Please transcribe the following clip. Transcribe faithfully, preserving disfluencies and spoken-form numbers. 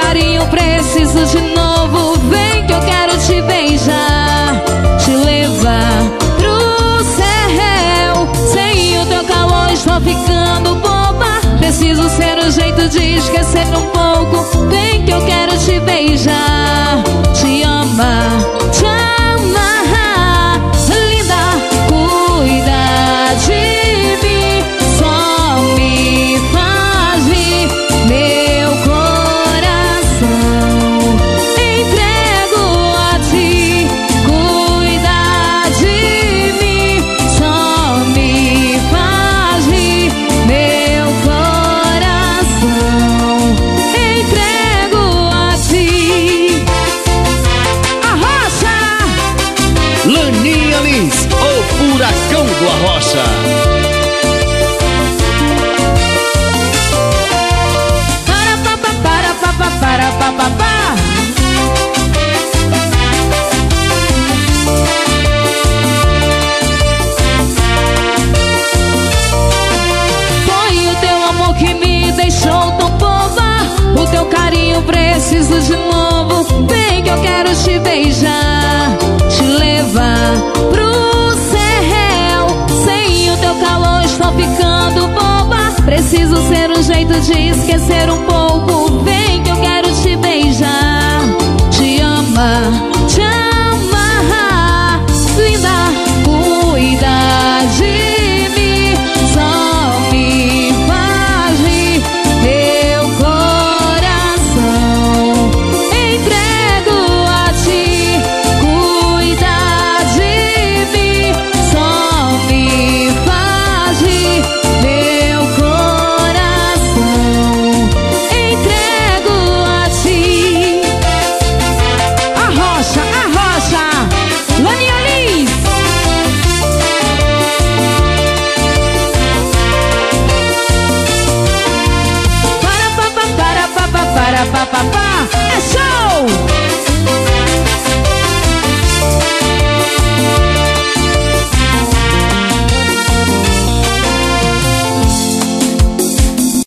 carinho preciso de novo. Vem que eu quero te beijar, te levar pro céu. Sem o teu calor estou ficando boba. Preciso ser um jeito de esquecer um pouco. Vem que eu quero te beijar, te amar, te amar. Linda, cuida de mim, só me faz vir meu coração. Entrego a ti, cuida de mim, só me faz vir meu coração. Entrego a ti. Arrocha! Laninha Lins, o furacão do Arrocha. Para pa pa para pa pa para pa pa pa. Foi o teu amor que me deixou tão boba. O teu carinho preciso de novo. Vem que eu quero te beijar, te levar pro céu. Sem o teu calor estou ficando boba. Preciso ser um jeito de esquecer um pouco. Vem